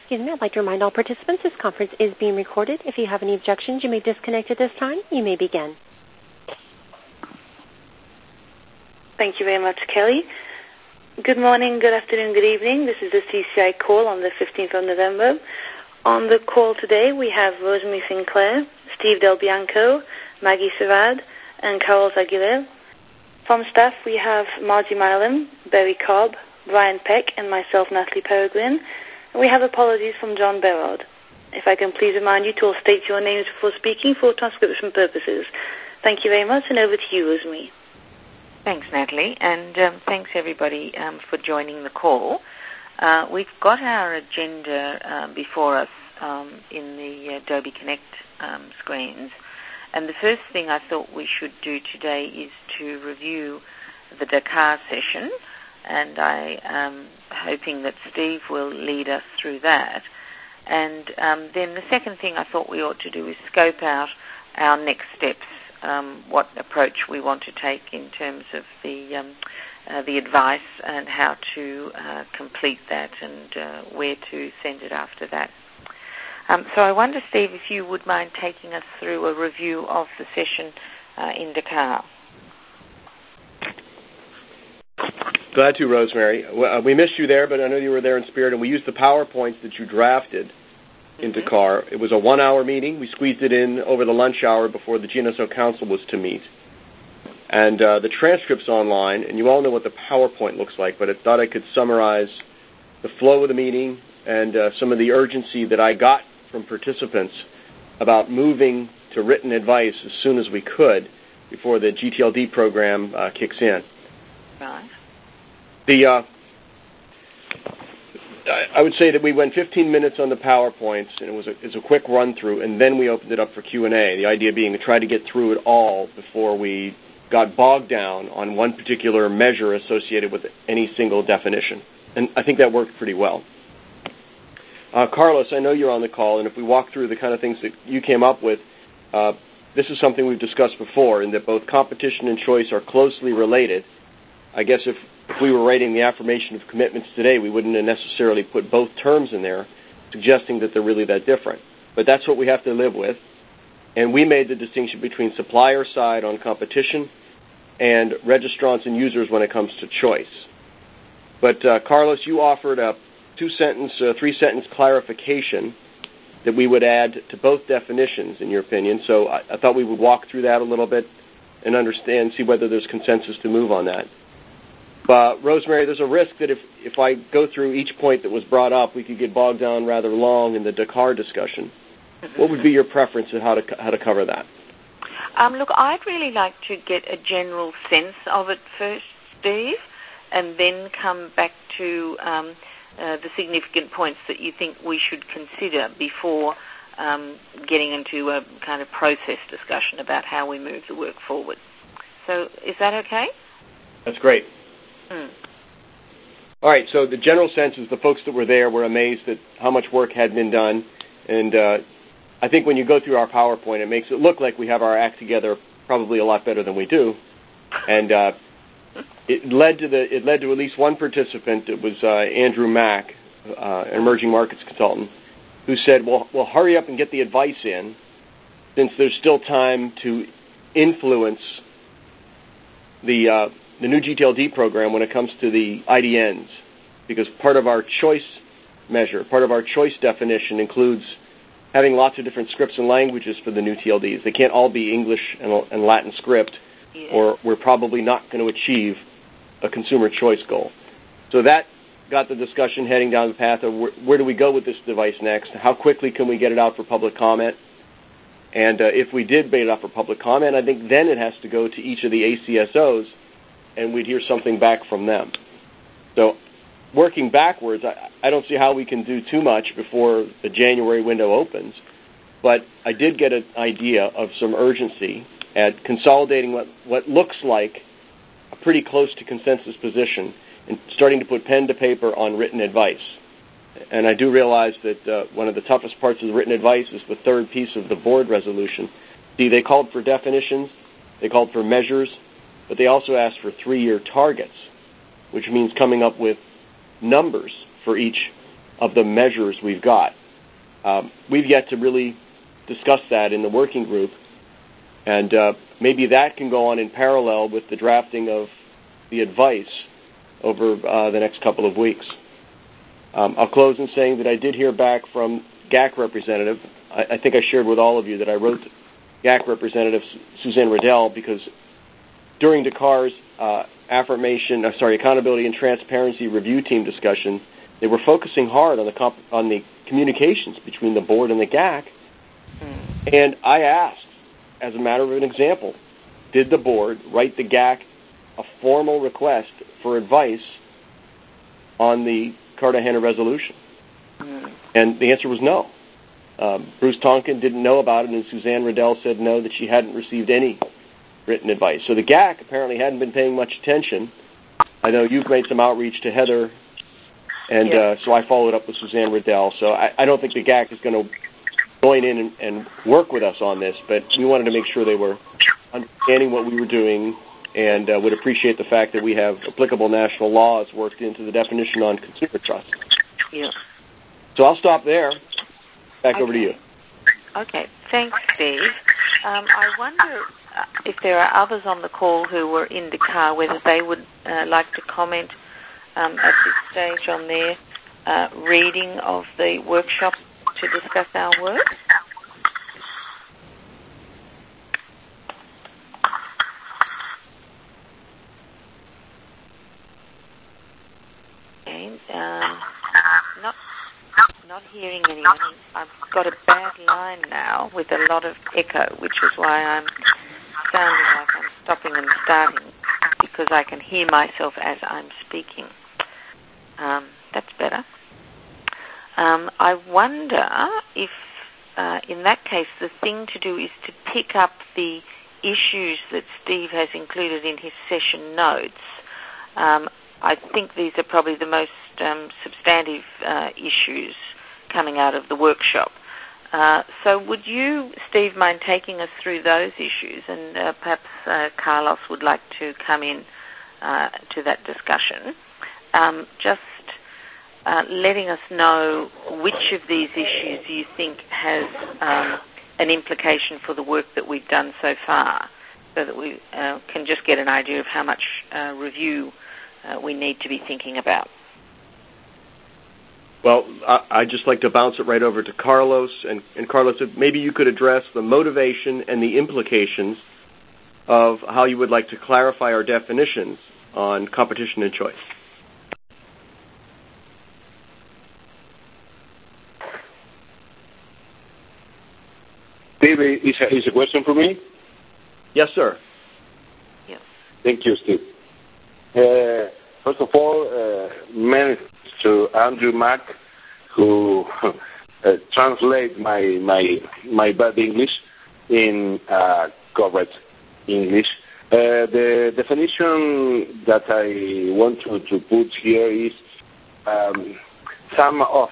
I'd like to remind all participants this conference is being recorded. If you have any objections, you may disconnect at this time. You may begin. Thank you very much, Kelly. Good morning, good afternoon, good evening. This is the CCI call on the 15th of November. On the call today, we have Rosemary Sinclair, Steve Del Bianco, Maggie Savad, and Carol Aguilera. From staff, we have Margie Milam, Barry Cobb, Brian Peck, and myself, Natalie Peregrine. And we have apologies from John Berard. If I can please remind you to all state your names before speaking for transcription purposes. Thank you very much, and over to you, Rosemary. Thanks, Natalie, and thanks, everybody, for joining the call. We've got our agenda before us in the Adobe Connect screens, and the first thing I thought we should do today is to review the Dakar session, and I am hoping that Steve will lead us through that. And then the second thing I thought we ought to do is scope out our next steps, what approach we want to take in terms of the advice and how to complete that and where to send it after that. So I wonder, Steve, if you would mind taking us through a review of the session in Dakar. Glad to, Rosemary. We missed you there, but I know you were there in spirit, and we used the PowerPoints that you drafted in Dakar. It was a 1-hour meeting. We squeezed it in over the lunch hour before the GNSO Council was to meet. And the transcript's online, and you all know what the PowerPoint looks like, but I thought I could summarize the flow of the meeting and some of the urgency that I got from participants about moving to written advice as soon as we could before the GTLD program kicks in. Right. I would say that we went 15 minutes on the PowerPoints, and it was a quick run-through, and then we opened it up for Q&A, the idea being to try to get through it all before we got bogged down on one particular measure associated with any single definition. And I think that worked pretty well. Carlos, I know you're on the call, and if we walk through the kind of things that you came up with, this is something we've discussed before, in that both competition and choice are closely related. I guess if we were writing the affirmation of commitments today, we wouldn't have necessarily put both terms in there, suggesting that they're really that different. But that's what we have to live with. And we made the distinction between supplier side on competition and registrants and users when it comes to choice. But Carlos, you offered a 3-sentence clarification that we would add to both definitions, in your opinion. So I thought we would walk through that a little bit and understand, see whether there's consensus to move on that. Rosemary, there's a risk that if I go through each point that was brought up, we could get bogged down rather long in the Dakar discussion. What would be your preference of how to cover that? Look, I'd really like to get a general sense of it first, Steve, and then come back to the significant points that you think we should consider before getting into a kind of process discussion about how we move the work forward. So is that okay? That's great. All right, so the general sense is the folks that were there were amazed at how much work had been done, and I think when you go through our PowerPoint, it makes it look like we have our act together probably a lot better than we do, and it led to at least one participant. It was Andrew Mack, an emerging markets consultant, who said, well, hurry up and get the advice in, since there's still time to influence the new GTLD program when it comes to the IDNs, because part of our choice measure, part of our choice definition includes having lots of different scripts and languages for the new TLDs. They can't all be English and Latin script, or we're probably not going to achieve a consumer choice goal. So that got the discussion heading down the path of where do we go with this device next? How quickly can we get it out for public comment? And if we did get it out for public comment, I think then it has to go to each of the ACSOs, and we'd hear something back from them. So working backwards, I don't see how we can do too much before the January window opens, but I did get an idea of some urgency at consolidating what looks like a pretty close to consensus position and starting to put pen to paper on written advice. And I do realize that one of the toughest parts of the written advice is the third piece of the board resolution. See, they called for definitions, they called for measures, but they also asked for 3-year targets, which means coming up with numbers for each of the measures we've got. We've yet to really discuss that in the working group, and maybe that can go on in parallel with the drafting of the advice over the next couple of weeks. I'll close in saying that I did hear back from GAC representative. I think I shared with all of you that I wrote GAC representative Suzanne Riddell because during Dakar's accountability and transparency review team discussion, they were focusing hard on the communications between the board and the GAC. And I asked, as a matter of an example, did the board write the GAC a formal request for advice on the Cartagena resolution? And the answer was no. Bruce Tonkin didn't know about it, and Suzanne Riddell said no, that she hadn't received any written advice. So the GAC apparently hadn't been paying much attention. I know you've made some outreach to Heather, and so I followed up with Suzanne Riddell. So I don't think the GAC is going to join in and work with us on this, but we wanted to make sure they were understanding what we were doing and would appreciate the fact that we have applicable national laws worked into the definition on consumer trust. Yeah. So I'll stop there. Back over to you. Okay. Thanks, Steve. I wonder if there are others on the call who were in Dakar, whether they would like to comment at this stage on their reading of the workshop to discuss our work. Not hearing anyone. I've got a bad line now with a lot of echo, which is why I'm sounding like I'm stopping and starting, because I can hear myself as I'm speaking. That's better. I wonder if, in that case, the thing to do is to pick up the issues that Steve has included in his session notes. I think these are probably the most substantive issues coming out of the workshop. So would you, Steve, mind taking us through those issues? And perhaps Carlos would like to come in to that discussion. Just letting us know which of these issues you think has an implication for the work that we've done so far, so that we can just get an idea of how much review we need to be thinking about. Well, I'd just like to bounce it right over to Carlos. And Carlos, if maybe you could address the motivation and the implications of how you would like to clarify our definitions on competition and choice. Steve, is a question for me? Yes, sir. Yes. Thank you, Steve. First of all, many to Andrew Mack, who translate my bad English in correct English. The definition that I want to put here is some of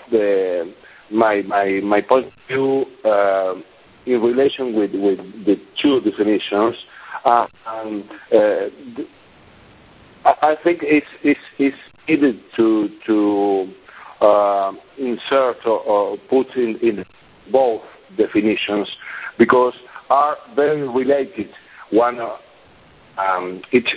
my point of view in relation with the two definitions. I think it's needed to insert or put in both definitions because are very related, one of each.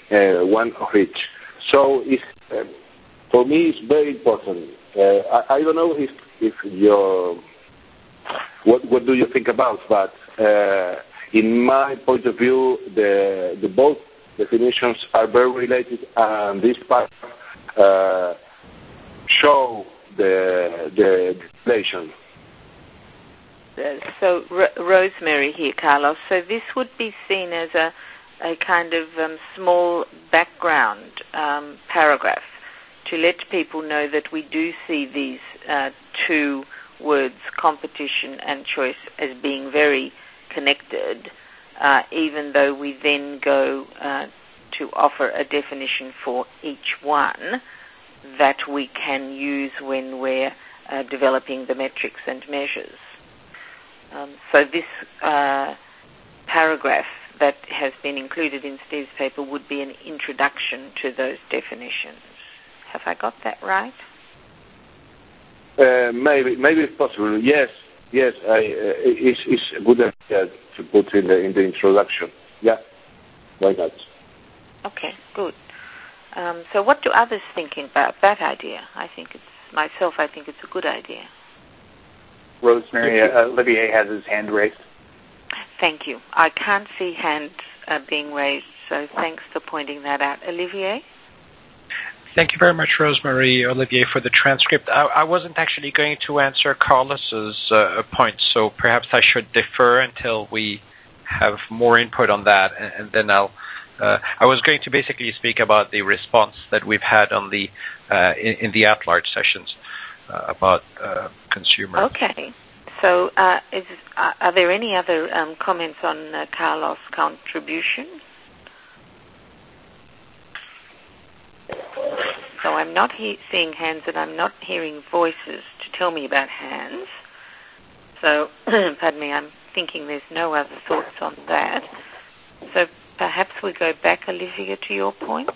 So it's for me it's very important. I don't know if your what do you think about, but in my point of view, the both definitions are very related, and this part show the relation. So, Rosemary here, Carlos. So this would be seen as a kind of small background paragraph to let people know that we do see these two words, competition and choice, as being very connected, even though we then go to offer a definition for each one that we can use when we're developing the metrics and measures. So this paragraph that has been included in Steve's paper would be an introduction to those definitions. Have I got that right? Maybe it's possible. Yes. It's a good idea to put in the introduction. Yeah, why not? Okay, good. So what do others think about that idea? I think it's a good idea. Rosemary, Olivier has his hand raised. Thank you. I can't see hands being raised, so thanks for pointing that out. Olivier? Thank you very much, Rosemary, Olivier, for the transcript. I wasn't actually going to answer Carlos's point, so perhaps I should defer until we have more input on that, and then I was going to basically speak about the response that we've had on the in the at-large sessions about consumers. Okay. So are there any other comments on Carlos' contribution? So I'm not seeing hands and I'm not hearing voices to tell me about hands. So, pardon me, I'm thinking there's no other thoughts on that. So perhaps we go back, Olivia, to your point.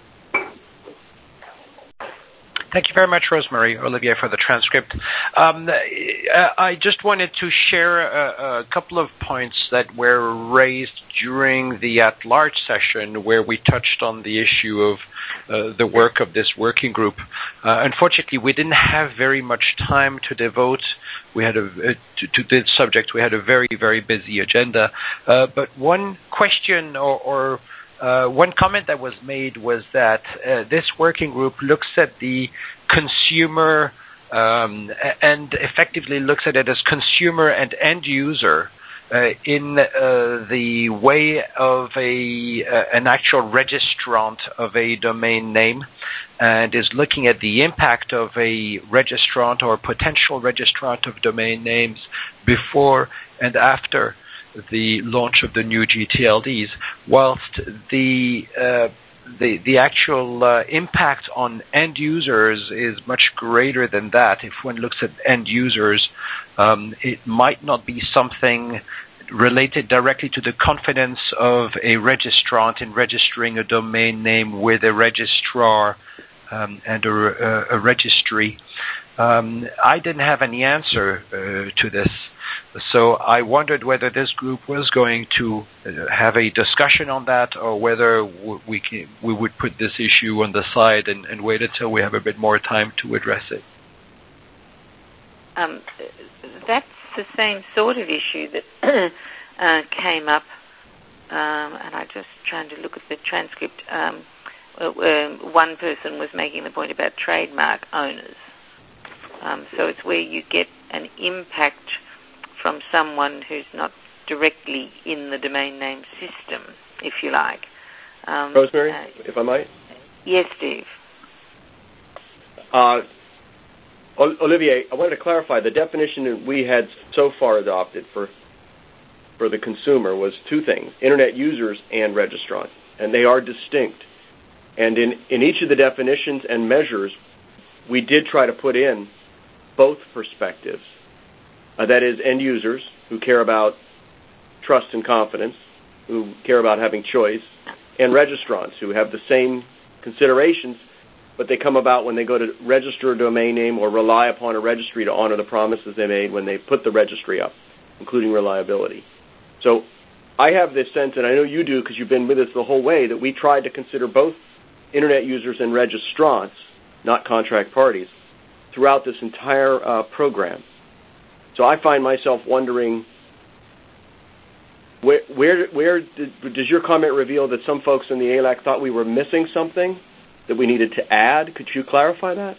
Thank you very much, Rosemary, Olivier, for the transcript. I just wanted to share a couple of points that were raised during the at-large session where we touched on the issue of the work of this working group. Unfortunately, we didn't have very much time to devote to this subject. We had a very, very busy agenda. But one question or one comment that was made was that this working group looks at the consumer and effectively looks at it as consumer and end user in the way of an actual registrant of a domain name, and is looking at the impact of a registrant or potential registrant of domain names before and after the launch of the new GTLDs, whilst the actual impact on end users is much greater than that. If one looks at end users, it might not be something related directly to the confidence of a registrant in registering a domain name with a registrar and a registry. I didn't have any answer to this. So I wondered whether this group was going to have a discussion on that, or whether we would put this issue on the side and wait until we have a bit more time to address it. That's the same sort of issue that came up, and I'm just trying to look at the transcript. One person was making the point about trademark owners. So it's where you get an impact from someone who's not directly in the domain name system, if you like. Rosemary, if I might? Yes, Steve. Olivier, I wanted to clarify, the definition that we had so far adopted for the consumer was two things: Internet users and registrants, and they are distinct. And in each of the definitions and measures, we did try to put in both perspectives. That is, end users who care about trust and confidence, who care about having choice, and registrants who have the same considerations, but they come about when they go to register a domain name or rely upon a registry to honor the promises they made when they put the registry up, including reliability. So I have this sense, and I know you do because you've been with us the whole way, that we tried to consider both Internet users and registrants, not contract parties, throughout this entire program. So I find myself wondering, where does your comment reveal that some folks in the ALAC thought we were missing something that we needed to add? Could you clarify that?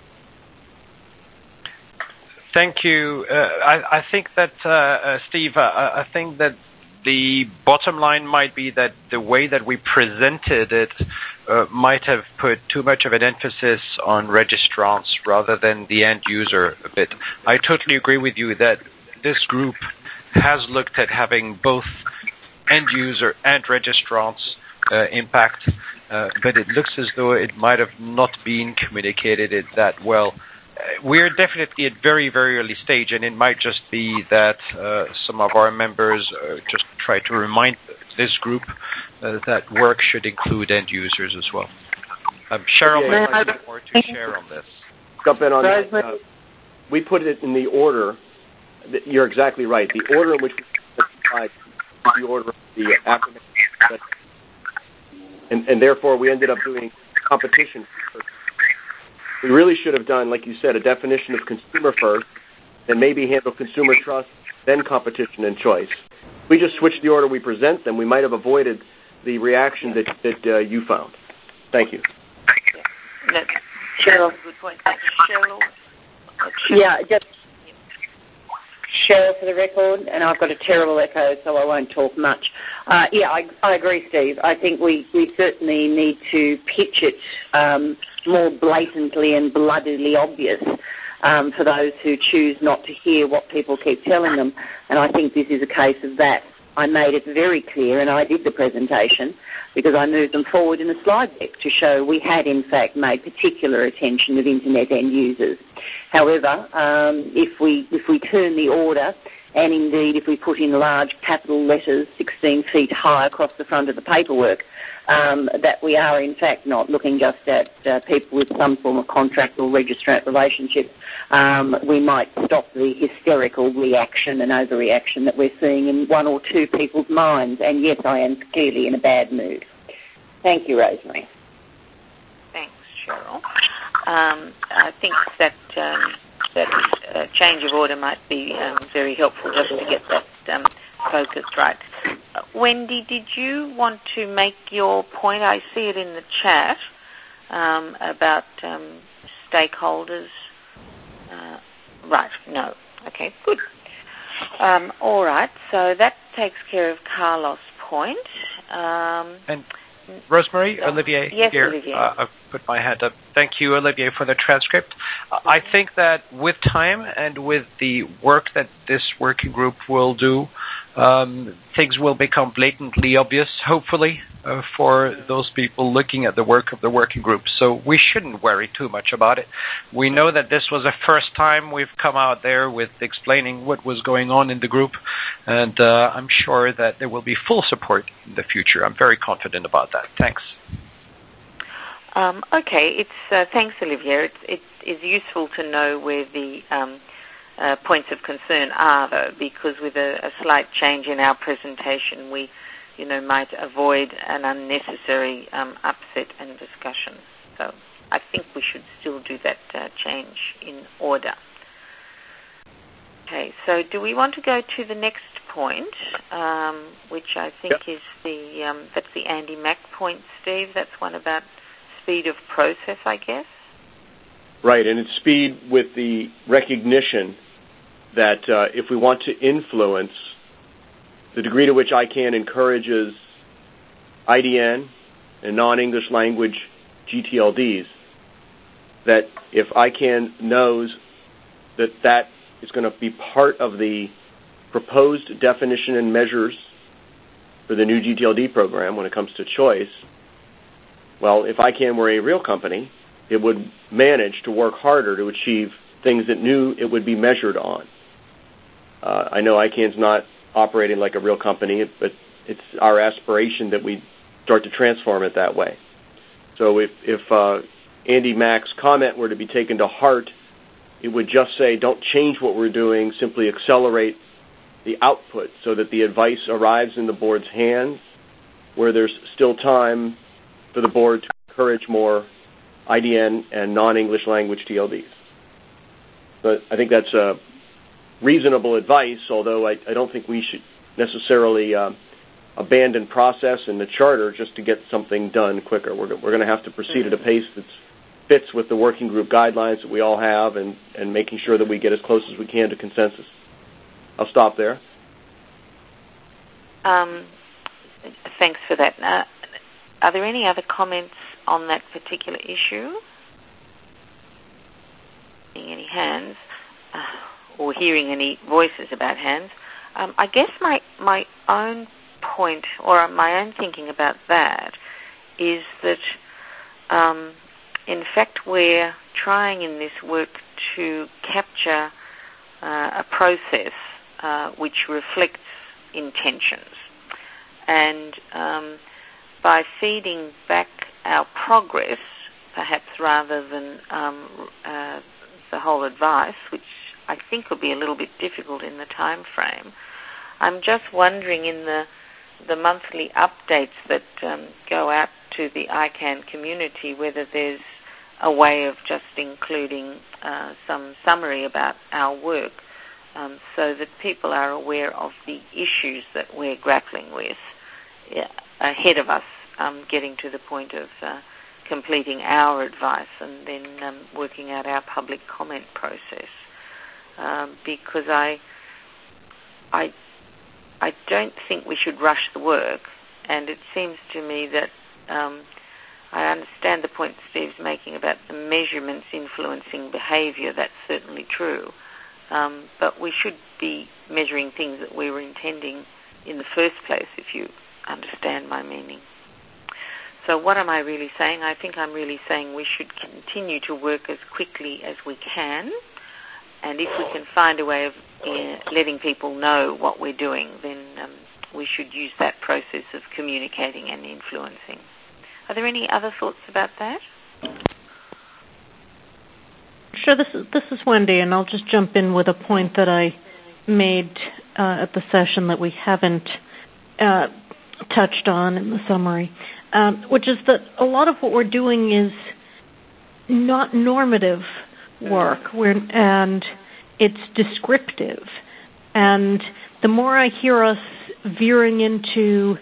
Thank you. I think that, Steve, I think that the bottom line might be that the way that we presented it might have put too much of an emphasis on registrants rather than the end user a bit. I totally agree with you that this group has looked at having both end user and registrants impact, but it looks as though it might have not been communicated that well. We're definitely at very, very early stage, and it might just be that some of our members just try to remind this group that work should include end users as well. Cheryl might have more to share on this. Jump in on that. we put it in the order. You're exactly right. The order in which we applied is the order of the acronym. And therefore, we ended up doing competition first. We really should have done, like you said, a definition of consumer first, then maybe handle consumer trust, then competition and choice. If we just switched the order we present them, we might have avoided the reaction that you found. Thank you. Cheryl. Good point. Cheryl. Yeah, just Cheryl for the record, and I've got a terrible echo, so I won't talk much. I agree, Steve. I think we certainly need to pitch it more blatantly and bloodily obvious for those who choose not to hear what people keep telling them, and I think this is a case of that. I made it very clear, and I did the presentation, because I moved them forward in the slide deck to show we had, in fact, made particular attention of Internet end users. However, if we turn the order, and indeed if we put in large capital letters 16 feet high across the front of the paperwork, that we are, in fact, not looking just at people with some form of contract or registrant relationship, we might stop the hysterical reaction and overreaction that we're seeing in one or two people's minds. And yes, I am clearly in a bad mood. Thank you, Rosemary. Thanks, Cheryl. I think that change of order might be very helpful just to get that focused right. Wendy, did you want to make your point? I see it in the chat about stakeholders. Right, no. Okay, good. All right, so that takes care of Carlos' point. And Rosemary, Olivier yes, here. Olivier. I've put my hand up. Thank you, Olivier, for the transcript. I think that with time and with the work that this working group will do, things will become blatantly obvious, hopefully, for those people looking at the work of the working group. So we shouldn't worry too much about it. We know that this was the first time we've come out there with explaining what was going on in the group, and I'm sure that there will be full support in the future. I'm very confident about that. Thanks. Okay, thanks, Olivier. It is useful to know where the points of concern are, though, because with a slight change in our presentation, we, might avoid an unnecessary upset and discussion. So I think we should still do that change in order. Okay, so do we want to go to the next point, which I think is that's the Andy Mack point, Steve? That's one about speed of process, I guess? Right, and it's speed with the recognition that if we want to influence the degree to which ICANN encourages IDN and non-English language GTLDs, that if ICANN knows that that is going to be part of the proposed definition and measures for the new GTLD program when it comes to choice, well, if ICANN were a real company, it would manage to work harder to achieve things it knew it would be measured on. I know ICANN's not operating like a real company, but it's our aspiration that we start to transform it that way. So if Andy Mack's comment were to be taken to heart, it would just say, don't change what we're doing, simply accelerate the output so that the advice arrives in the board's hands, where there's still time for the board to encourage more IDN and non-English language TLDs. But I think that's reasonable advice, although I don't think we should necessarily abandon process in the charter just to get something done quicker. We're going to have to proceed at a pace that fits with the working group guidelines that we all have and making sure that we get as close as we can to consensus. I'll stop there. Thanks for that. Are there any other comments on that particular issue? Seeing any hands or hearing any voices about hands? I guess my own point or my own thinking about that is that in fact we're trying in this work to capture a process which reflects intentions. And by feeding back our progress, perhaps rather than the whole advice, which I think will be a little bit difficult in the time frame. I'm just wondering in the monthly updates that go out to the ICANN community whether there's a way of just including some summary about our work so that people are aware of the issues that we're grappling with ahead of us getting to the point of completing our advice and then working out our public comment process. Because I don't think we should rush the work, and it seems to me that I understand the point Steve's making about the measurements influencing behaviour. That's certainly true. But we should be measuring things that we were intending in the first place, if you understand my meaning. So what am I really saying? I think I'm really saying we should continue to work as quickly as we can, and if we can find a way of letting people know what we're doing, then we should use that process of communicating and influencing. Are there any other thoughts about that? Sure, this is Wendy, and I'll just jump in with a point that I made at the session that we haven't touched on in the summary, which is that a lot of what we're doing is not normative work, and it's descriptive. And the more I hear us veering into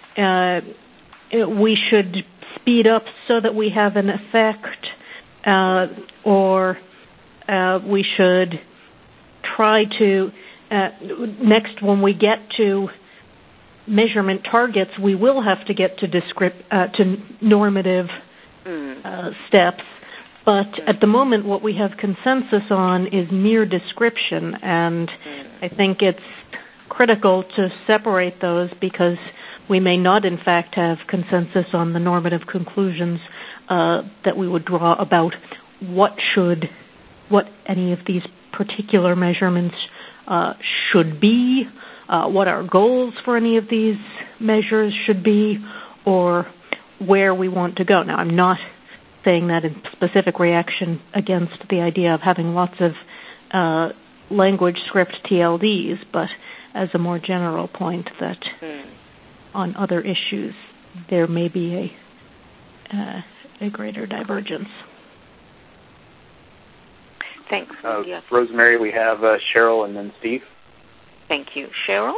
we should speed up so that we have an effect, or we should try to, next when we get to measurement targets, we will have to get to normative steps. But at the moment, what we have consensus on is mere description, and I think it's critical to separate those because we may not, in fact, have consensus on the normative conclusions that we would draw about what any of these particular measurements should be, what our goals for any of these measures should be, or where we want to go. Now, I'm not saying that in specific reaction against the idea of having lots of language script TLDs, but as a more general point that on other issues there may be a greater divergence. Thanks. Rosemary, we have Cheryl and then Steve. Thank you. Cheryl?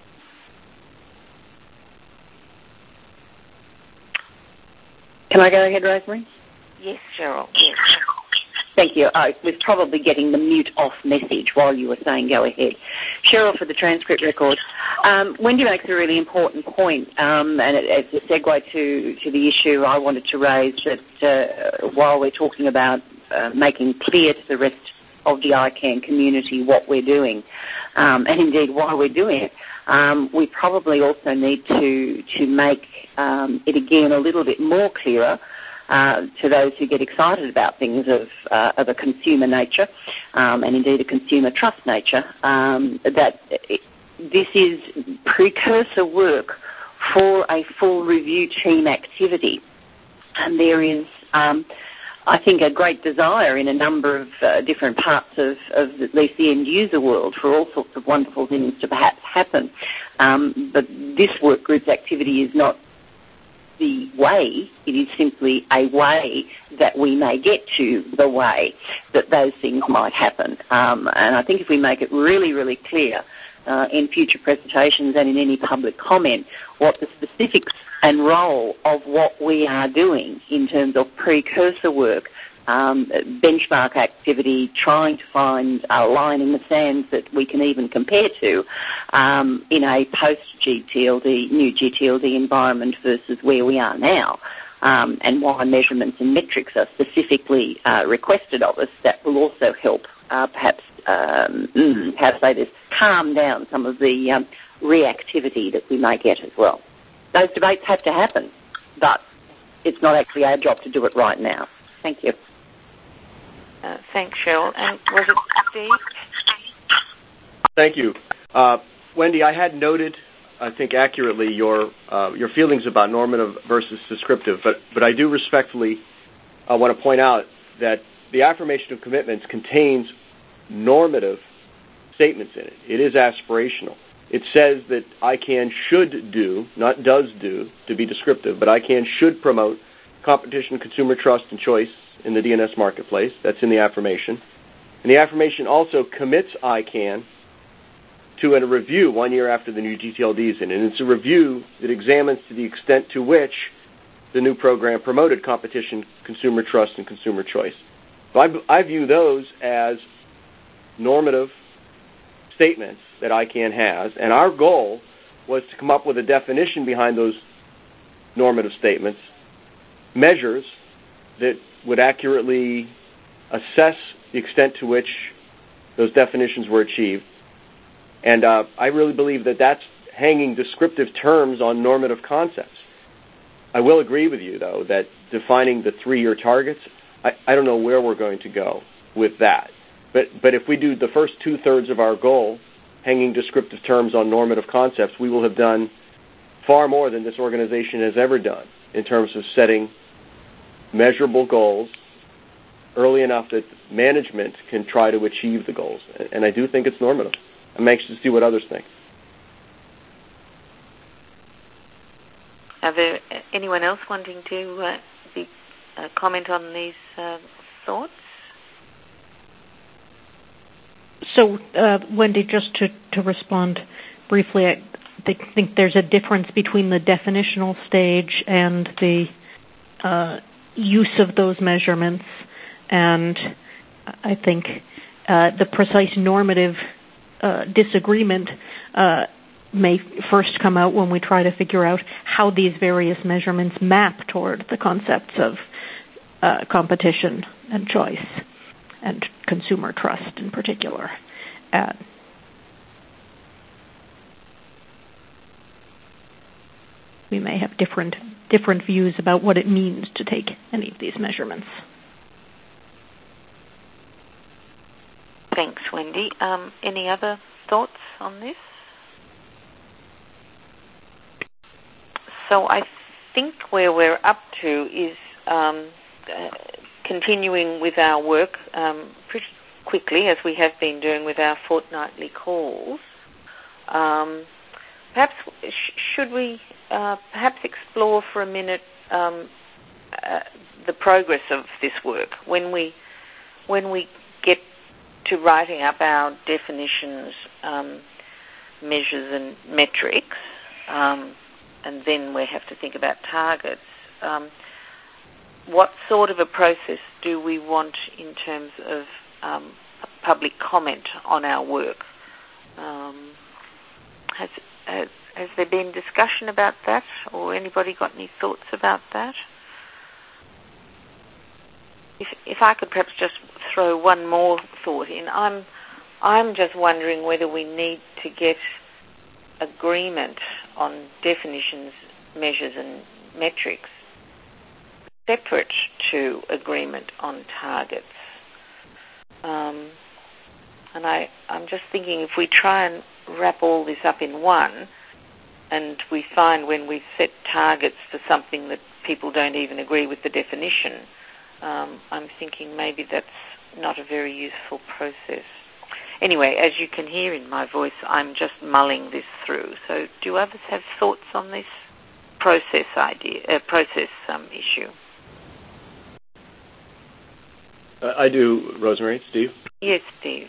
Can I go ahead, Rosemary? Yes, Cheryl. Yes. Thank you. I was probably getting the mute off message while you were saying go ahead. Cheryl for the transcript record. Wendy makes a really important point, and as a segue to the issue I wanted to raise, that while we're talking about making clear to the rest of the ICANN community what we're doing, and indeed why we're doing it, we probably also need to make it again a little bit more clearer to those who get excited about things of a consumer nature, and indeed a consumer trust nature, that this is precursor work for a full review team activity. And there is, I think, a great desire in a number of different parts of at least the end user world for all sorts of wonderful things to perhaps happen. But this work group's activity is not the way, it is simply a way that we may get to the way that those things might happen. And I think if we make it really, really clear in future presentations and in any public comment what the specifics and role of what we are doing in terms of precursor work, benchmark activity, trying to find a line in the sand that we can even compare to in a post-GTLD, new GTLD environment versus where we are now, and why measurements and metrics are specifically requested of us, that will also help perhaps, how to say this, calm down some of the reactivity that we may get as well. Those debates have to happen, but it's not actually our job to do it right now. Thank you. Thanks, Cheryl. And was it Steve? Thank you. Wendy, I had noted, I think accurately, your feelings about normative versus descriptive, but I do respectfully want to point out that the affirmation of commitments contains normative statements in it. It is aspirational. It says that ICANN should do, not does do, to be descriptive, but ICANN should promote competition, consumer trust, and choice in the DNS marketplace. That's in the affirmation. And the affirmation also commits ICANN to a review 1 year after the new GTLD is in. And it's a review that examines to the extent to which the new program promoted competition, consumer trust, and consumer choice. So I view those as normative statements that ICANN has, and our goal was to come up with a definition behind those normative statements, measures that would accurately assess the extent to which those definitions were achieved. And I really believe that that's hanging descriptive terms on normative concepts. I will agree with you, though, that defining the 3-year targets, I don't know where we're going to go with that. But if we do the first 2/3 of our goal, hanging descriptive terms on normative concepts, we will have done far more than this organization has ever done in terms of setting measurable goals early enough that management can try to achieve the goals. And I do think it's normative. I'm anxious to see what others think. Are there anyone else wanting to comment on these thoughts? So, Wendy, just to respond briefly, I think there's a difference between the definitional stage and the use of those measurements, and I think the precise normative disagreement may first come out when we try to figure out how these various measurements map toward the concepts of competition and choice and consumer trust in particular. We may have different views about what it means to take any of these measurements. Thanks, Wendy. Any other thoughts on this? So I think where we're up to is continuing with our work pretty quickly, as we have been doing with our fortnightly calls. Perhaps should we perhaps explore for a minute the progress of this work when we get to writing up our definitions, measures, and metrics, and then we have to think about targets. What sort of a process do we want in terms of public comment on our work? Has there been discussion about that, or anybody got any thoughts about that? If I could perhaps just throw one more thought in, I'm just wondering whether we need to get agreement on definitions, measures, and metrics separate to agreement on targets. And I'm just thinking if we try and wrap all this up in one, and we find when we set targets for something that people don't even agree with the definition, I'm thinking maybe that's not a very useful process. Anyway, as you can hear in my voice, I'm just mulling this through. So do others have thoughts on this process issue? I do, Rosemary. Steve? Yes, Steve.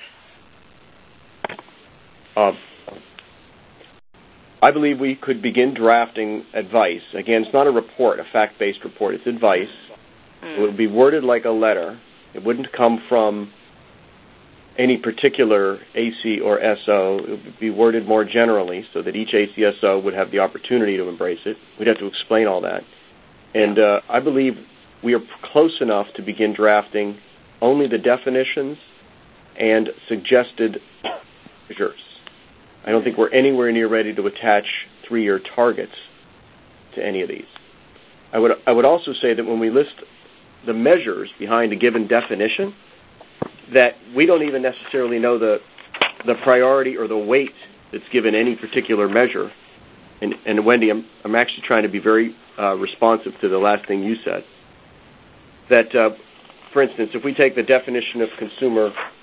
I believe we could begin drafting advice. Again, it's not a report, a fact-based report. It's advice. It would be worded like a letter. It wouldn't come from any particular AC or SO. It would be worded more generally so that each ACSO would have the opportunity to embrace it. We'd have to explain all that. And I believe we are close enough to begin drafting only the definitions and suggested measures. I don't think we're anywhere near ready to attach 3-year targets to any of these. I would also say that when we list the measures behind a given definition, that we don't even necessarily know the priority or the weight that's given any particular measure. And Wendy, I'm actually trying to be very responsive to the last thing you said. That, for instance, if we take the definition of consumer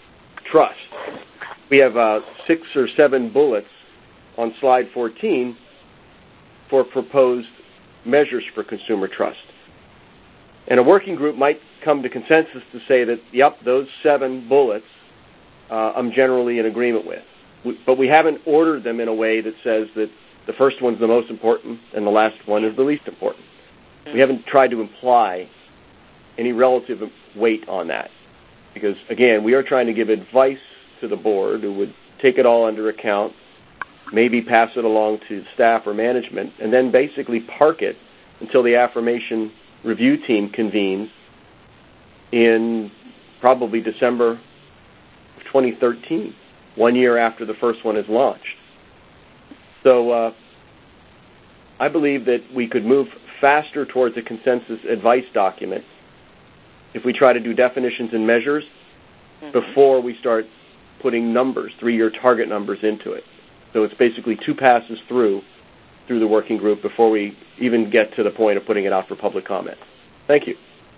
trust. We have 6 or 7 bullets on slide 14 for proposed measures for consumer trust. And a working group might come to consensus to say that, yep, those 7 bullets I'm generally in agreement with. But we haven't ordered them in a way that says that the first one's the most important and the last one is the least important. We haven't tried to imply any relative weight on that. Because, again, we are trying to give advice to the board who would take it all under account, maybe pass it along to staff or management, and then basically park it until the affirmation review team convenes in probably December of 2013, 1 year after the first one is launched. So I believe that we could move faster towards a consensus advice document if we try to do definitions and measures before we start putting numbers, 3-year target numbers into it. So it's basically 2 passes through the working group before we even get to the point of putting it out for public comment. Thank you.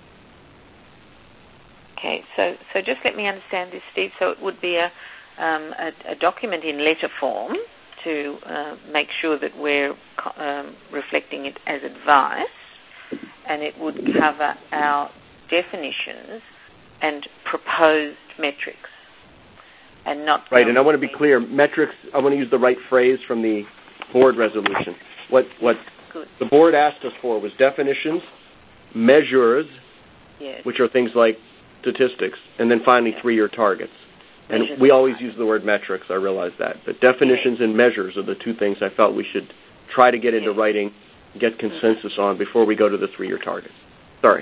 Okay, so just let me understand this, Steve. So it would be a document in letter form to make sure that we're reflecting it as advice, and it would cover our definitions and proposed metrics, and not right. And I want to be clear, metrics. I want to use the right phrase from the board resolution. What the board asked us for was definitions, measures, yes, which are things like statistics, and then finally 3-year targets. And measures, we always use the word metrics. I realize that, but definitions and measures are the 2 things I felt we should try to get into writing, get consensus on before we go to the 3-year target. Sorry.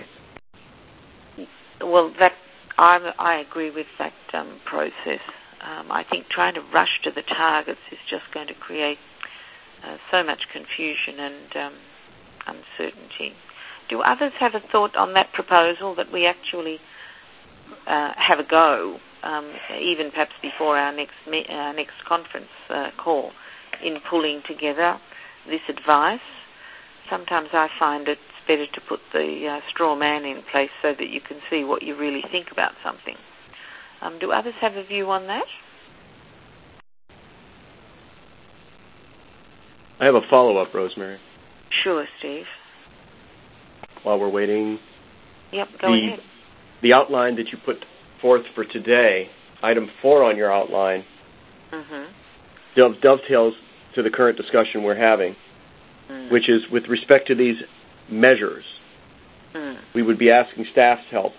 Well, I agree with that process. I think trying to rush to the targets is just going to create so much confusion and uncertainty. Do others have a thought on that proposal, that we actually have a go, even perhaps before our next conference call, in pulling together this advice? Sometimes I find it's better to put the straw man in place so that you can see what you really think about something. Do others have a view on that? I have a follow-up, Rosemary. Sure, Steve. While we're waiting. Yep, go ahead. The outline that you put forth for today, item 4 on your outline, dovetails to the current discussion we're having, which is with respect to these measures. We would be asking staff's help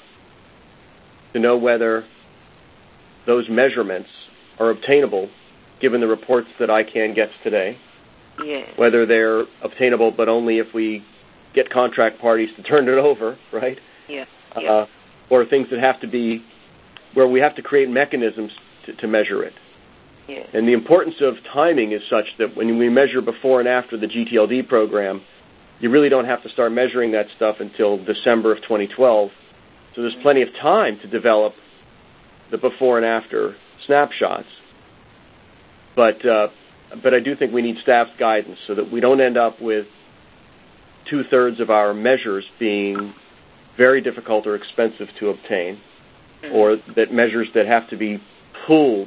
to know whether those measurements are obtainable given the reports that ICANN gets today, yes, whether they're obtainable but only if we get contract parties to turn it over, right? Yeah. Or things that have to be where we have to create mechanisms to measure it. Yes. And the importance of timing is such that when we measure before and after the GTLD program, you really don't have to start measuring that stuff until December of 2012. So there's plenty of time to develop the before and after snapshots. But I do think we need staff's guidance so that we don't end up with 2/3 of our measures being very difficult or expensive to obtain, or that measures that have to be pulled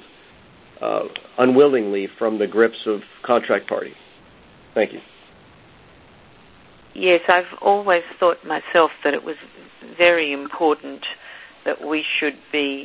unwillingly from the grips of contract parties. Thank you. Yes, I've always thought myself that it was very important that we should be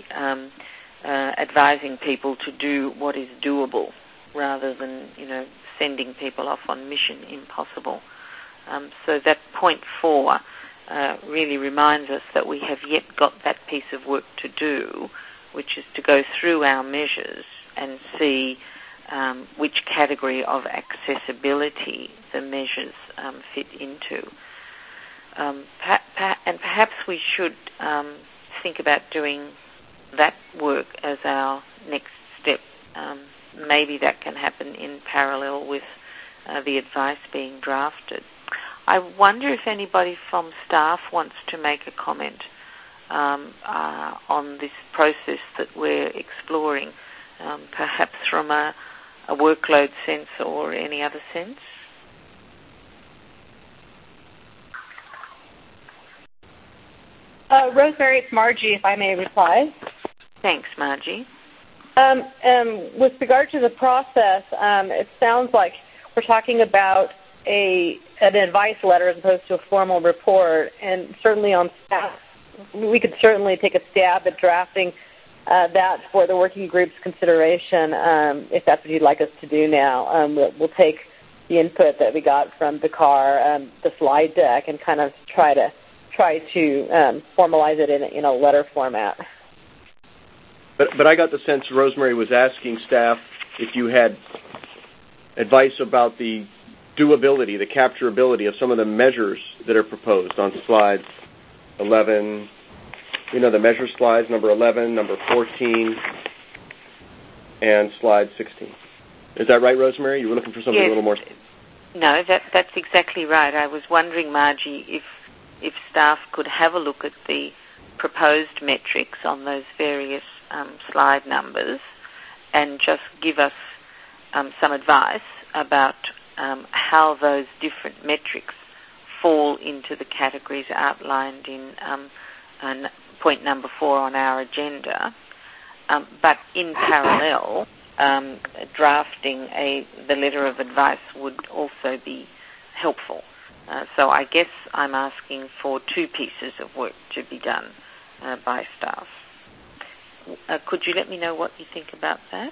advising people to do what is doable rather than, sending people off on mission impossible. So that point 4 really reminds us that we have yet got that piece of work to do, which is to go through our measures and see which category of accessibility the measures fit into. And perhaps we should think about doing that work as our next step. Maybe that can happen in parallel with the advice being drafted. I wonder if anybody from staff wants to make a comment on this process that we're exploring, perhaps from a workload sense or any other sense. Rosemary, it's Margie, if I may reply. Thanks, Margie. With regard to the process, it sounds like we're talking about an advice letter as opposed to a formal report, and certainly on staff, we could certainly take a stab at drafting that for the working group's consideration, if that's what you'd like us to do now. We'll take the input that we got from Dakar, the slide deck, and kind of try to formalize it in a letter format. But I got the sense Rosemary was asking staff if you had advice about the doability, the capturability of some of the measures that are proposed on slides 11, the measure slides, number 11, number 14, and slide 16. Is that right, Rosemary? You were looking for something a little more... No, that's exactly right. I was wondering, Margie, if staff could have a look at the proposed metrics on those various slide numbers and just give us some advice about how those different metrics fall into the categories outlined in point number 4 on our agenda. But in parallel, drafting the letter of advice would also be helpful. So I guess I'm asking for 2 pieces of work to be done by staff. Could you let me know what you think about that?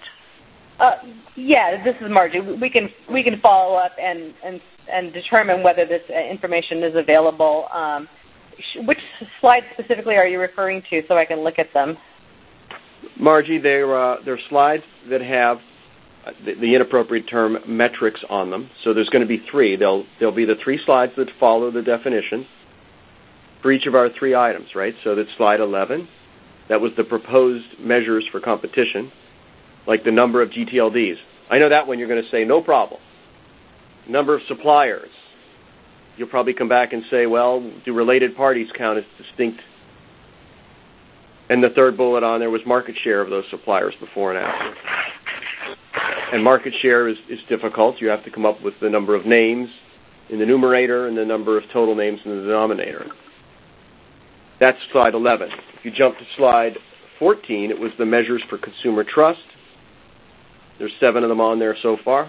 Yeah, this is Margie. We can follow up and determine whether this information is available. Which slides specifically are you referring to, so I can look at them? Margie, they're slides that have the inappropriate term metrics on them. So there's going to be 3. There'll be the 3 slides that follow the definition for each of our 3 items, right? So that's slide 11. That was the proposed measures for competition, like the number of GTLDs. I know that one you're going to say, no problem. Number of suppliers. You'll probably come back and say, well, do related parties count as distinct? And the 3rd bullet on there was market share of those suppliers before and after. And market share is difficult. You have to come up with the number of names in the numerator and the number of total names in the denominator. That's slide 11. If you jump to slide 14, it was the measures for consumer trust. There's 7 of them on there so far.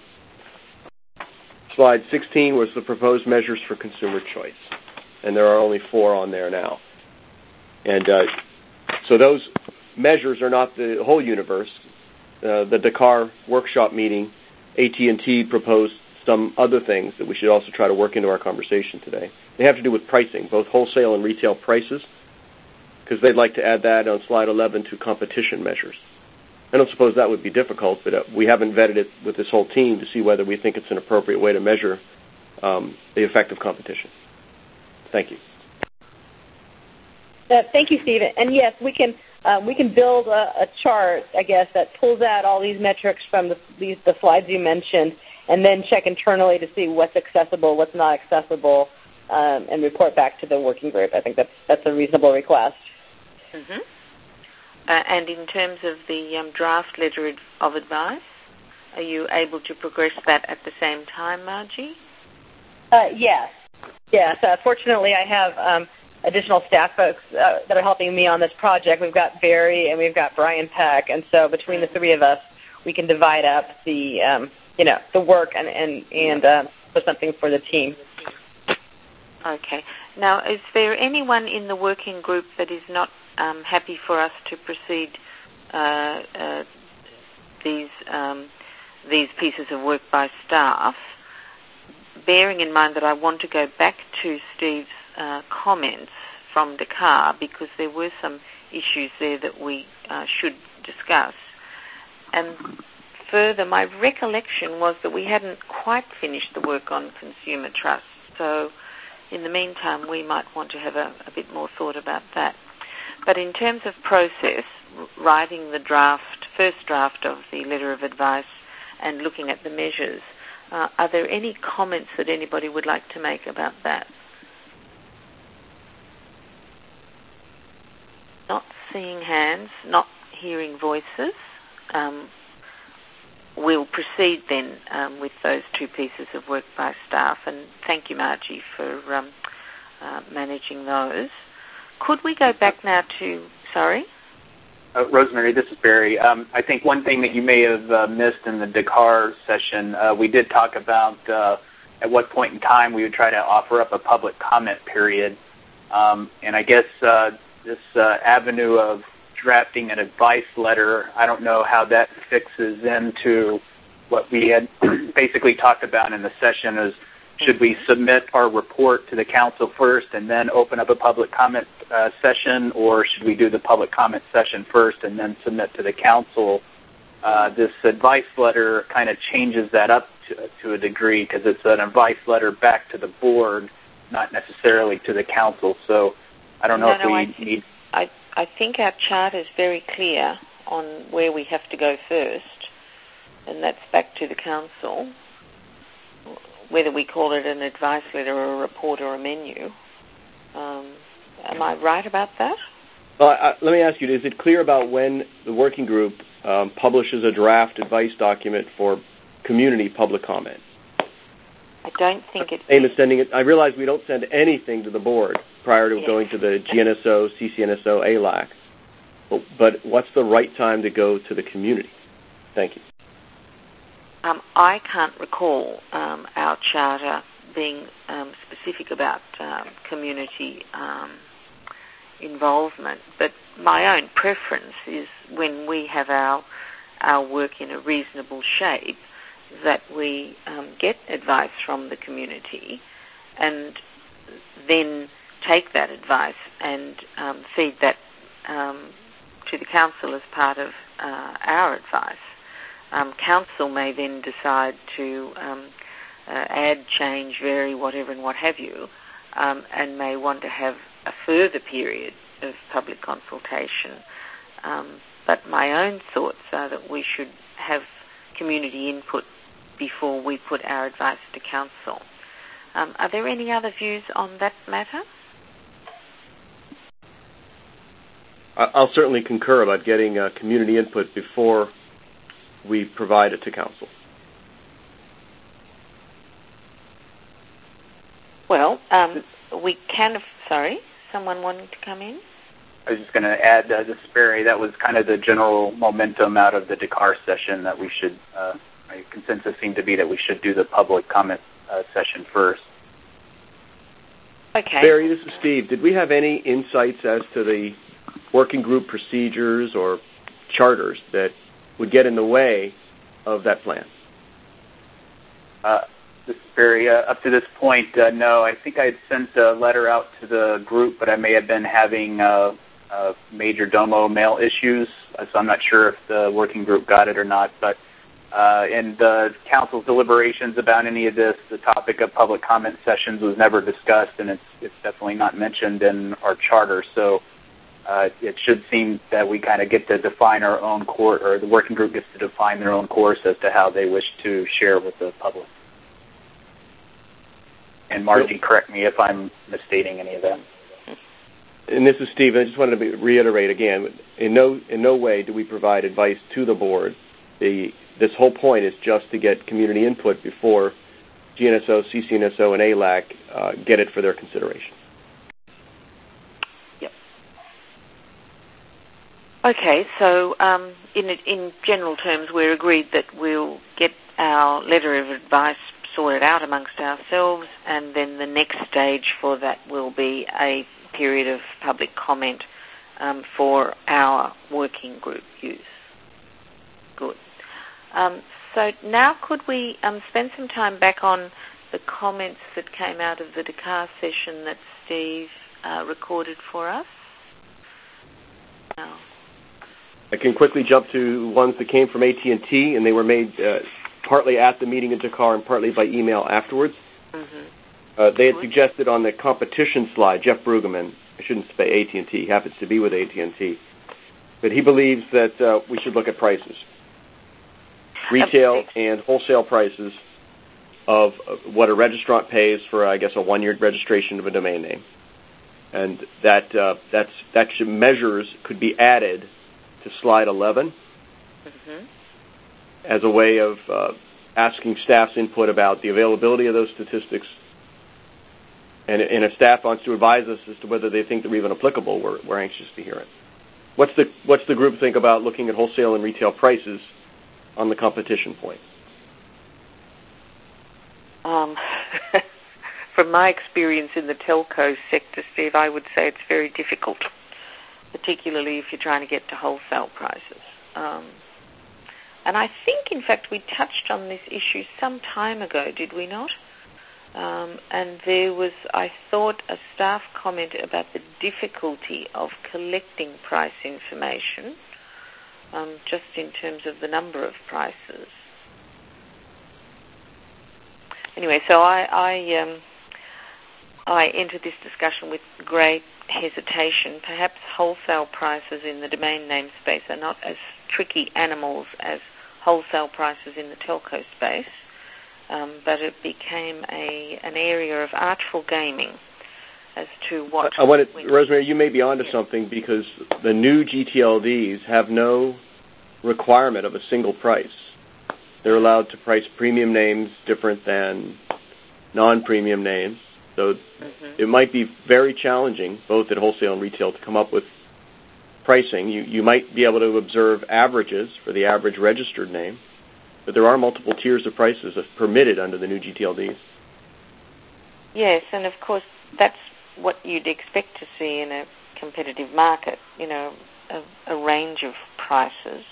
Slide 16 was the proposed measures for consumer choice. And there are only 4 on there now. And so those measures are not the whole universe. The Dakar workshop meeting, AT&T proposed some other things that we should also try to work into our conversation today. They have to do with pricing, both wholesale and retail prices, because they'd like to add that on slide 11 to competition measures. I don't suppose that would be difficult, but we haven't vetted it with this whole team to see whether we think it's an appropriate way to measure the effect of competition. Thank you. Thank you, Steve. And yes, we can build a chart, I guess, that pulls out all these metrics from the slides you mentioned, and then check internally to see what's accessible, what's not accessible, and report back to the working group. I think that's a reasonable request. Mm-hmm. And in terms of the draft letter of advice, are you able to progress that at the same time, Margie? Yes. Fortunately, I have additional staff folks that are helping me on this project. We've got Barry and we've got Brian Peck, and so between the 3 of us, we can divide up the work and put something for the team. Okay. Now, is there anyone in the working group that is not happy for us to proceed these pieces of work by staff, bearing in mind that I want to go back to Steve's comments from Dakar, because there were some issues there that we should discuss. And further, my recollection was that we hadn't quite finished the work on consumer trust. So in the meantime, we might want to have a bit more thought about that. But in terms of process, writing the first draft of the letter of advice and looking at the measures, are there any comments that anybody would like to make about that? Not seeing hands, not hearing voices. We'll proceed then with those 2 pieces of work by staff, and thank you, Margie, for managing those. Could we go back now to... Sorry? Rosemary, this is Barry. I think one thing that you may have missed in the Dakar session, we did talk about at what point in time we would try to offer up a public comment period. And I guess this avenue of drafting an advice letter, I don't know how that fixes into what we had basically talked about in the session is, should we submit our report to the council first and then open up a public comment session, or should we do the public comment session first and then submit to the council? This advice letter kind of changes that up to a degree because it's an advice letter back to the board, not necessarily to the council. So I don't know if we need... I think our chart is very clear on where we have to go first, and that's back to the council, whether we call it an advice letter or a report or a menu. Am I right about that? Well, let me ask you, is it clear about when the working group publishes a draft advice document for community public comment? I don't think it's... Same as sending it. I realize we don't send anything to the board prior to going to the GNSO, CCNSO, ALAC. But what's the right time to go to the community? Thank you. I can't recall our charter being specific about community involvement, but my own preference is when we have our work in a reasonable shape that we get advice from the community and then take that advice and feed that to the council as part of our advice. Council may then decide to add, change, vary, whatever and what have you, and may want to have a further period of public consultation. But my own thoughts are that we should have community input before we put our advice to council. Are there any other views on that matter? I'll certainly concur about getting community input before we provide it to council. Well, we can... Sorry, someone wanting to come in? I was just going to add, this is Barry, that was kind of the general momentum out of the Dakar session that we should, my consensus seemed to be that we should do the public comment session first. Okay. Barry, this is Steve. Did we have any insights as to the working group procedures or charters that would get in the way of that plan? This is Barry. Up to this point, no. I think I had sent a letter out to the group, but I may have been having major domo mail issues, so I'm not sure if the working group got it or not. But in the council's deliberations about any of this, the topic of public comment sessions was never discussed, and it's definitely not mentioned in our charter. So it should seem that we kind of get to define our own course, or the working group gets to define their own course as to how they wish to share with the public. And Margie, correct me if I'm misstating any of that. And this is Steve. I just wanted to reiterate again, in no way do we provide advice to the board. This whole point is just to get community input before GNSO, CCNSO, and ALAC get it for their consideration. Yep. Okay, so in general terms, we're agreed that we'll get our letter of advice sorted out amongst ourselves, and then the next stage for that will be a period of public comment for our working group use. Good. So now could we spend some time back on the comments that came out of the Dakar session that Steve recorded for us? I can quickly jump to ones that came from AT&T, and they were made partly at the meeting in Dakar and partly by email afterwards. Mm-hmm. They had suggested on the competition slide, Jeff Brueggemann, I shouldn't say AT&T, he happens to be with AT&T, but he believes that we should look at prices. Retail and wholesale prices of what a registrant pays for, I guess, a one-year registration of a domain name. And that measures could be added to slide 11 as a way of asking staff's input about the availability of those statistics. And if staff wants to advise us as to whether they think they're even applicable, we're anxious to hear it. What's the group think about looking at wholesale and retail prices on the competition point? From my experience in the telco sector, Steve, I would say it's very difficult, particularly if you're trying to get to wholesale prices. And I think, in fact, we touched on this issue some time ago, did we not? And there was, I thought, a staff comment about the difficulty of collecting price information, just in terms of the number of prices. Anyway, so I entered this discussion with great hesitation. Perhaps wholesale prices in the domain name space are not as tricky animals as wholesale prices in the telco space, but it became an area of artful gaming as to what... Rosemary, you may be onto something, because the new GTLDs have no requirement of a single price. They're allowed to price premium names different than non-premium names. So it might be very challenging, both at wholesale and retail, to come up with pricing. You might be able to observe averages for the average registered name, but there are multiple tiers of prices permitted under the new GTLDs. Yes, and of course that's what you'd expect to see in a competitive market, a range of prices.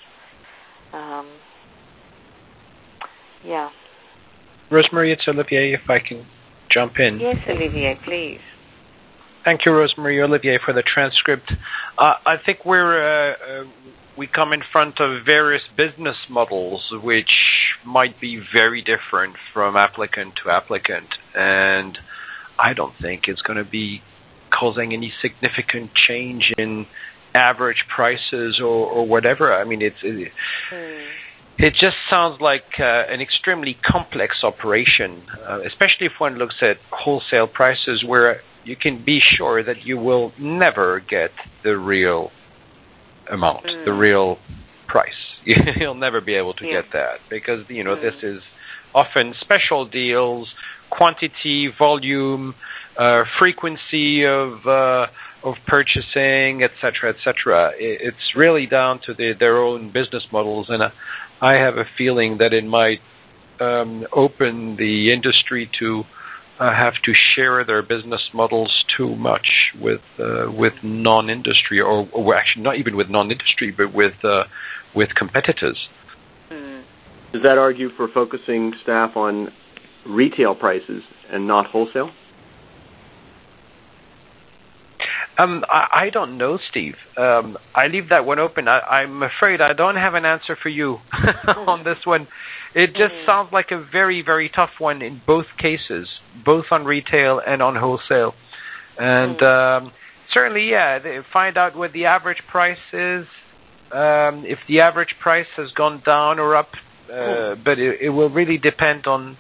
Yeah. Rosemary, it's Olivier, if I can jump in. Yes, Olivier, please. Thank you, Rosemary, Olivier, for the transcript. I think we come in front of various business models which might be very different from applicant to applicant, and I don't think it's going to be causing any significant change in average prices or whatever. I mean, it just sounds like an extremely complex operation, especially if one looks at wholesale prices where you can be sure that you will never get the real amount, the real price. You'll never be able to get that because, this is often special deals, quantity, volume, frequency of purchasing, etc., etc. It's really down to their own business models, and I have a feeling that it might open the industry to have to share their business models too much with non-industry, or actually not even with non-industry, but with competitors. Does that argue for focusing staff on retail prices and not wholesale? I don't know, Steve. I leave that one open. I'm afraid I don't have an answer for you on this one. It just sounds like a very, very tough one in both cases, both on retail and on wholesale. And certainly, find out what the average price is, if the average price has gone down or up, but it will really depend on,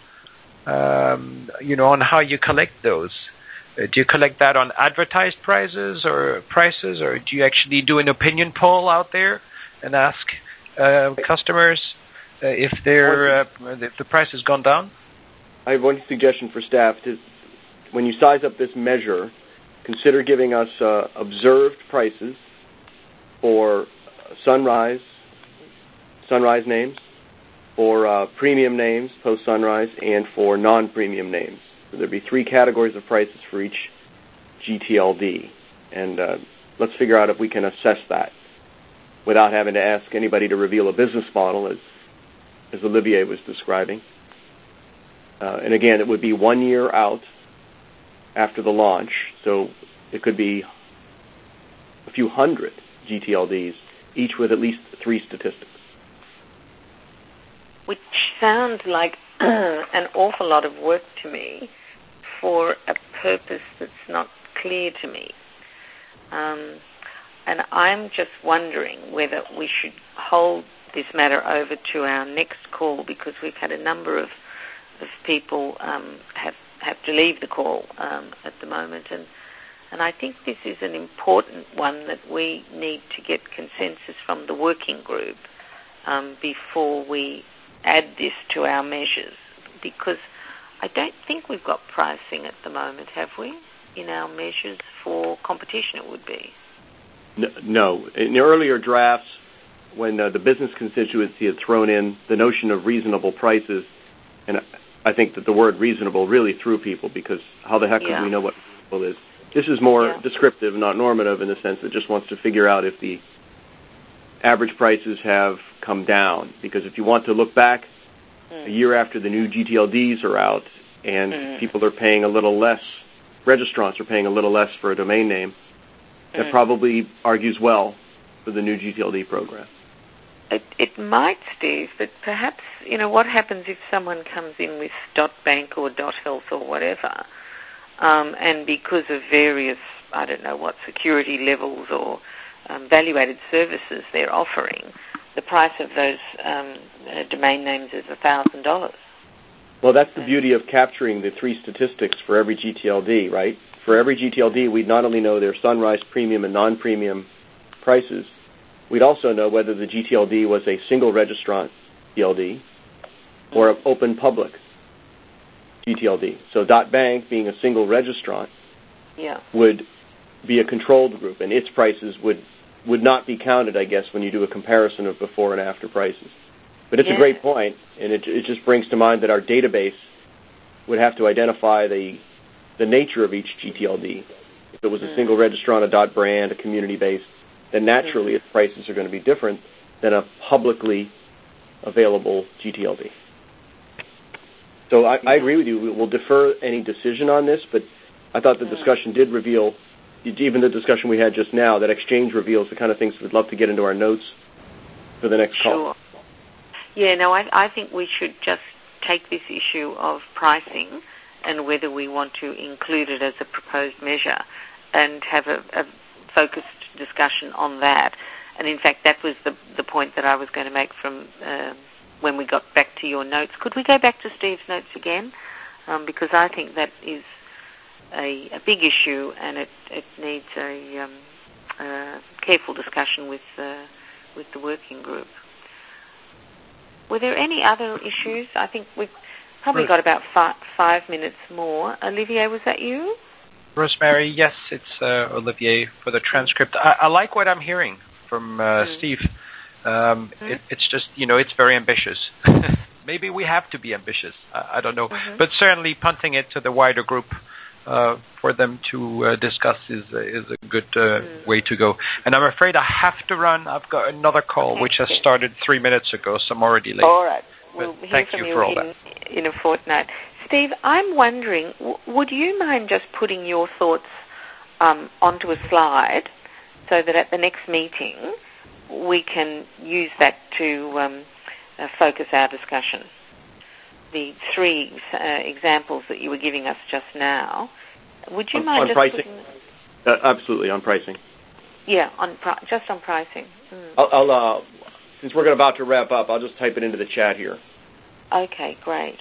on how you collect those. Do you collect that on advertised prices, or do you actually do an opinion poll out there and ask customers if the price has gone down? I have one suggestion for staff. When you size up this measure, consider giving us observed prices for sunrise names, for premium names post-sunrise, and for non-premium names. So there'd be 3 categories of prices for each GTLD, and let's figure out if we can assess that without having to ask anybody to reveal a business model, as Olivier was describing. And again, it would be 1 year out after the launch, so it could be a few hundred GTLDs, each with at least 3 statistics. Which sounds like an awful lot of work to me for a purpose that's not clear to me. And I'm just wondering whether we should hold this matter over to our next call, because we've had a number of people have to leave the call at the moment. And I think this is an important one that we need to get consensus from the working group before we add this to our measures, because I don't think we've got pricing at the moment, have we, in our measures for competition? It would be. No. In the earlier drafts, when the business constituency had thrown in the notion of reasonable prices, and I think that the word reasonable really threw people, because how the heck could we know what reasonable is? This is more descriptive, not normative, in the sense that it just wants to figure out if the average prices have come down. Because if you want to look back a year after the new GTLDs are out and people are paying a little less, registrants are paying a little less for a domain name, that probably argues well for the new GTLD program. It might, Steve, but perhaps, what happens if someone comes in with .bank or .health or whatever, and because of various, I don't know what, security levels or value-added services they're offering, the price of those domain names is $1,000. Well, that's the beauty of capturing the three statistics for every GTLD, right? For every GTLD, we'd not only know their Sunrise premium and non-premium prices, we'd also know whether the GTLD was a single registrant GTLD or an open public GTLD. So .bank, being a single registrant, would be a controlled group, and its prices would not be counted, I guess, when you do a comparison of before and after prices. But it's a great point, and it just brings to mind that our database would have to identify the nature of each GTLD. If it was a single registrant, a .brand, a community-based, then naturally its prices are going to be different than a publicly available GTLD. So I agree with you. We'll defer any decision on this, but I thought the discussion did reveal, even the discussion we had just now, that exchange reveals the kind of things we'd love to get into our notes for the next call. Yeah, no, I think we should just take this issue of pricing and whether we want to include it as a proposed measure and have a focused discussion on that. And in fact, that was the point that I was going to make from when we got back to your notes. Could we go back to Steve's notes again? Because I think that is a big issue, and it needs a careful discussion with the working group. Were there any other issues? I think we've probably got about 5 minutes more. Olivier, was that you? Rosemary, yes, it's Olivier for the transcript. I like what I'm hearing from Steve. It's just, it's very ambitious. Maybe we have to be ambitious. I don't know. But certainly punting it to the wider group for them to discuss is a good way to go. And I'm afraid I have to run. I've got another call, which has started 3 minutes ago, so I'm already late. All right. We'll hear from you for all that. In a fortnight. Steve, I'm wondering, would you mind just putting your thoughts onto a slide so that at the next meeting we can use that to focus our discussion? The three examples that you were giving us just now. Would you mind on just pricing? Absolutely, on pricing. Yeah, just on pricing. I'll since we're about to wrap up, I'll just type it into the chat here. Okay, great.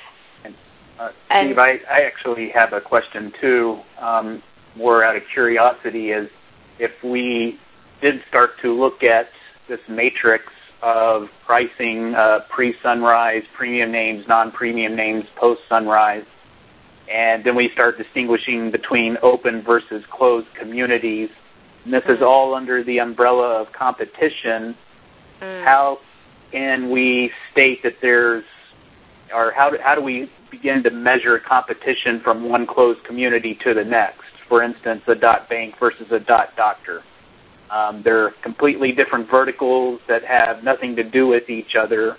Steve, I actually have a question too, more out of curiosity, is if we did start to look at this matrix of pricing, pre-Sunrise, premium names, non-premium names, post-Sunrise, and then we start distinguishing between open versus closed communities, and this is all under the umbrella of competition, how can we state that there's, or how do we begin to measure competition from one closed community to the next? For instance, a .bank versus a .doctor. They're completely different verticals that have nothing to do with each other.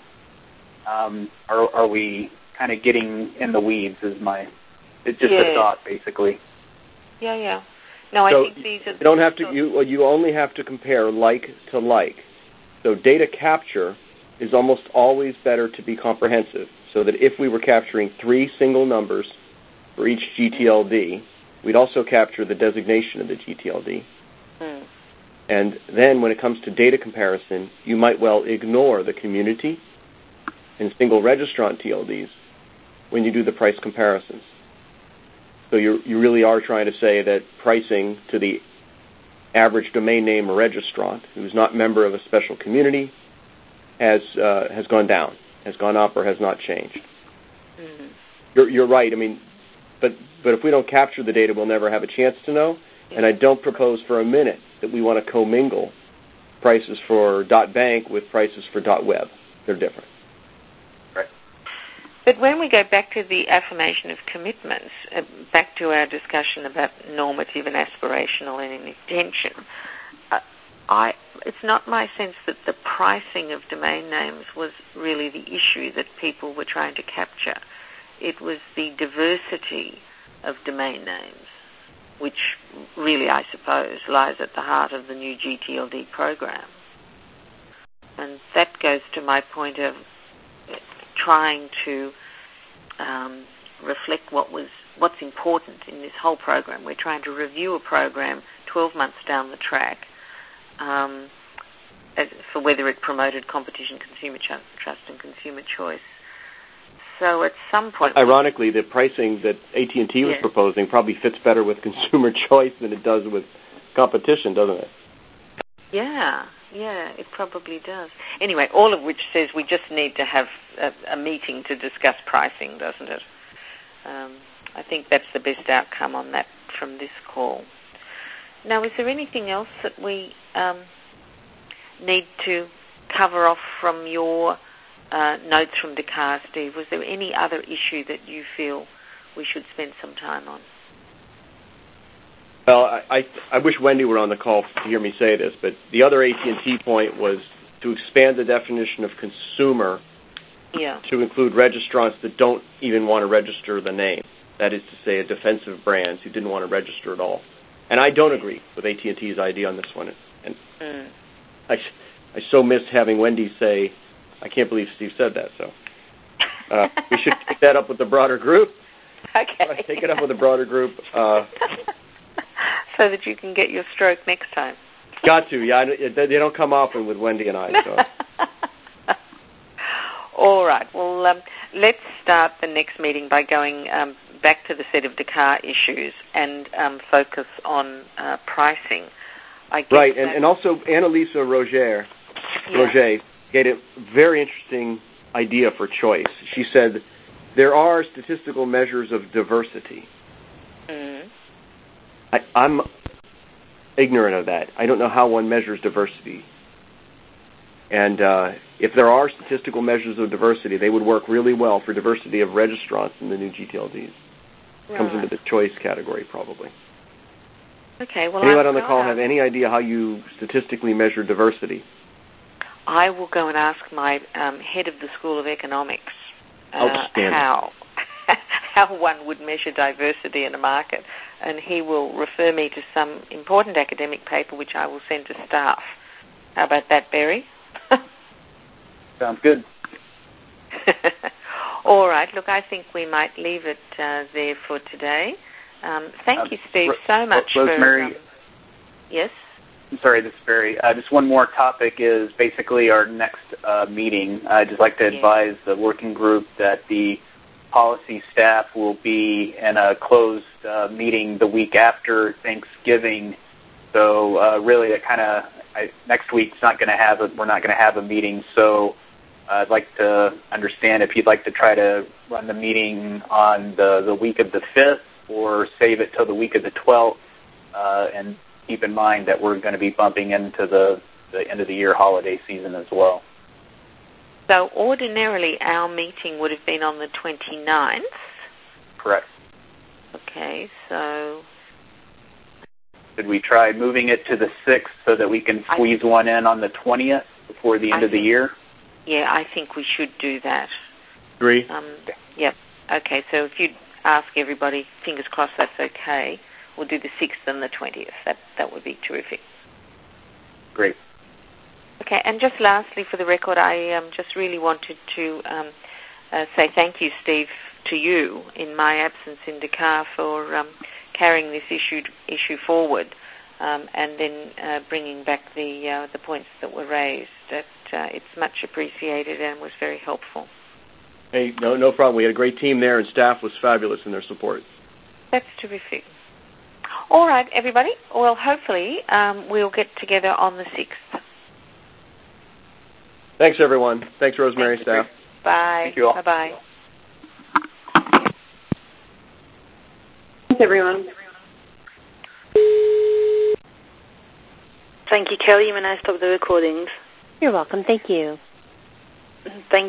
Are we kind of getting in the weeds? It's just a thought, basically. Yeah. No, I think these are. You don't have to. You only have to compare like to like. So data capture is almost always better to be comprehensive. So that if we were capturing 3 single numbers for each GTLD, we'd also capture the designation of the GTLD. And then when it comes to data comparison, you might well ignore the community and single registrant TLDs when you do the price comparisons. So you really are trying to say that pricing to the average domain name registrant who's not a member of a special community has gone down, has gone up, or has not changed. You're right. I mean, but if we don't capture the data, we'll never have a chance to know. And I don't propose for a minute that we want to commingle prices for .bank with prices for .web. They're different. Right. But when we go back to the affirmation of commitments, back to our discussion about normative and aspirational and intention, it's not my sense that the pricing of domain names was really the issue that people were trying to capture. It was the diversity of domain names, which really, I suppose, lies at the heart of the new GTLD program. And that goes to my point of trying to reflect what's important in this whole program. We're trying to review a program 12 months down the track for whether it promoted competition, consumer trust, and consumer choice. So at some point... Ironically, the pricing that AT&T was proposing probably fits better with consumer choice than it does with competition, doesn't it? Yeah, it probably does. Anyway, all of which says we just need to have a meeting to discuss pricing, doesn't it? I think that's the best outcome on that from this call. Now, is there anything else that we need to cover off from your notes from Dakar, Steve? Was there any other issue that you feel we should spend some time on? Well, I wish Wendy were on the call to hear me say this, but the other AT&T point was to expand the definition of consumer to include registrants that don't even want to register the name. That is to say, a defensive brands who didn't want to register at all. And I don't agree with AT&T's idea on this one. And I so miss having Wendy say, I can't believe Steve said that. So we should take that up with the broader group. Okay. Take it up with the broader group. So that you can get your stroke next time. Got to, yeah. They don't come often with Wendy and I. So. All right. Well, let's start the next meeting by going back to the set of Dakar issues and focus on pricing. Right, and also Annalisa Roger gave a very interesting idea for choice. She said, there are statistical measures of diversity. I'm ignorant of that. I don't know how one measures diversity. And if there are statistical measures of diversity, they would work really well for diversity of registrants in the new GTLDs. Right. Comes into the choice category, probably. Okay. Well, anyone on the call have any idea how you statistically measure diversity? I will go and ask my head of the School of Economics how one would measure diversity in a market, and he will refer me to some important academic paper which I will send to staff. How about that, Barry? Sounds good. All right. Look, I think we might leave it there for today. Thank you, Steve, so much. Rosemary, yes? I'm sorry, this is Barry. Just one more topic is basically our next meeting. I'd just like to advise the working group that the policy staff will be in a closed meeting the week after Thanksgiving. So really, that kind of next week's we're not going to have a meeting. So I'd like to understand if you'd like to try to run the meeting on the week of the 5th or save it till the week of the 12th, and keep in mind that we're going to be bumping into the end of the year holiday season as well. So ordinarily our meeting would have been on the 29th. Correct. Okay, so... Should we try moving it to the 6th so that we can squeeze one in on the 20th before the end of the year? Yeah, I think we should do that. Agree. Yep. Okay, so if you'd ask everybody, fingers crossed that's okay, we'll do the 6th and the 20th. That would be terrific. Great. Okay, and just lastly, for the record, I just really wanted to say thank you, Steve, to you in my absence in Dakar for carrying this issue forward and then bringing back the points that were raised. It's much appreciated and was very helpful. Hey, no problem. We had a great team there, and staff was fabulous in their support. That's terrific. All right, everybody. Well, hopefully we'll get together on the 6th. Thanks, everyone. Thanks, Rosemary, staff. Bye. Thank you all. Bye-bye. Thanks, everyone. Thank you, Kelly. You may now stop the recordings. You're welcome. Thank you. Thank